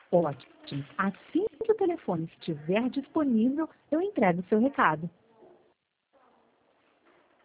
Ótimo. Assim que o telefone estiver disponível, eu entrego o seu recado.